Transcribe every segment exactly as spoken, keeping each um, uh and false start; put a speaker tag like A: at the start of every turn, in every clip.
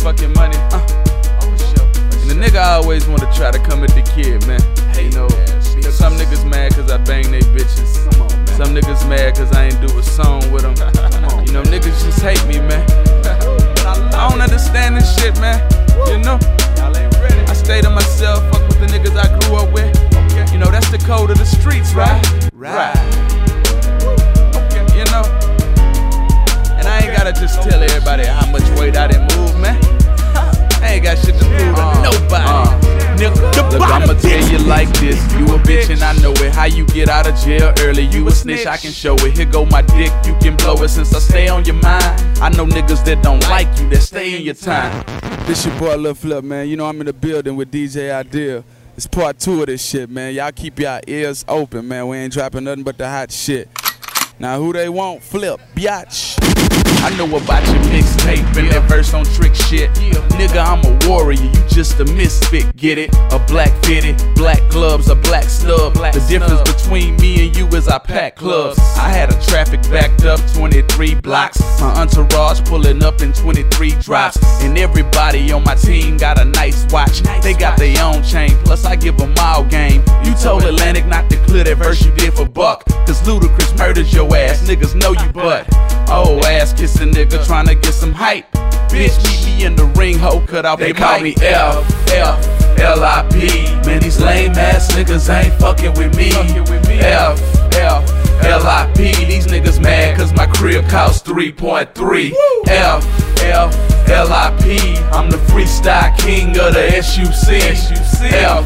A: fucking money. Uh, oh, for sure, for and the nigga always wanna try to come at the kid, man. Hey, you know, because some niggas mad cause I bang they bitches. Come on, man. Some niggas mad cause I ain't do a song with them. Come on, you know, niggas just hate me, man. I don't understand this shit, man. You know, I stay to myself, fuck with the niggas I grew up with. You know, that's the code of the streets, right? Right. Okay, you know. And I ain't gotta just tell everybody how much weight I done move, man. I ain't got shit to prove to uh, nobody. Uh, Look, I'ma tell you like this. You a bitch and I know it. How you get out of jail early? You a snitch, I can show it. Here go my dick, you can blow it. Since I stay on your mind, I know niggas that don't like you, that stay in your time. This your boy Lil Flip, man. You know I'm in the building with D J Ideal. It's part two of this shit, man. Y'all keep y'all ears open, man. We ain't dropping nothing but the hot shit. Now who they want? Flip, biatch. I know about your mixtape and that verse on trick shit. Nigga, I'm a warrior, you just a misfit, get it? A black fitted, black gloves, a black stub. The difference between me and you is I pack clubs. I had a traffic backed up twenty-three blocks. My entourage pulling up in twenty-three drops. And everybody on my team got a nice watch. They got their own chain, plus I give them all game. You told Atlantic not to clear that verse you did for Buck. Cause Ludacris murdered your ass, niggas know you butt. Oh, ass kissing nigga tryna get some hype. Bitch, meet me in the ring, ho, cut off they call me F, F, L I P. Man, these lame ass niggas ain't fucking with me. F, F, L I P. These niggas mad cause my crib cost three point three. F, F, L I P. I'm the freestyle king of the S U C. F,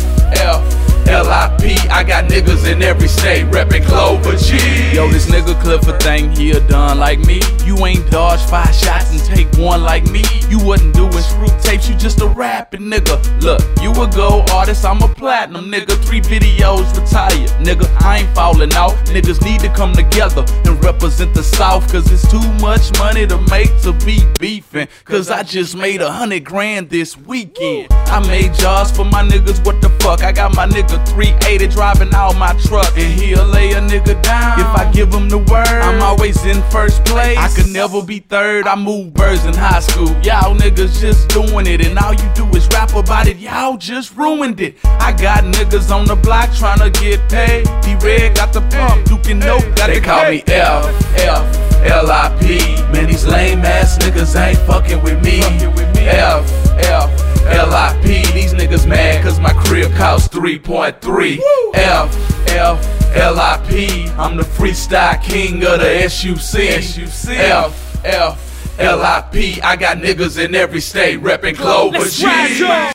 A: F, L I P. I got niggas in every state reppin' Clover G. Yo, this nigga Clifford think he a done like me. You ain't dodge five shots and take one like me. You wasn't doing screw tapes, you just a rapping nigga. Look, you a gold artist, I'm a platinum nigga. Three videos retired, nigga, I ain't falling off. Niggas need to come together and represent the South. Cause it's too much money to make to be beefing. Cause I just made a hundred grand this weekend. I made jars for my niggas, what the fuck? I got my nigga three eighty driving out my truck, and he'll lay a nigga down if I give him the word. I'm always in first place, I could never be third. I moved birds in high school, y'all niggas just doing it, and all you do is rap about it, y'all just ruined it. I got niggas on the block trying to get paid. D-Red got the pump, Duke and Note got the call me F, F, L I P. Man, these lame ass niggas ain't fucking with me. F, F, L I P. These niggas mad cause my crib cost three point three. F, F, L I P. I'm the freestyle king of the S U C. F, F, L I P. I got niggas in every state reppin' Clover G.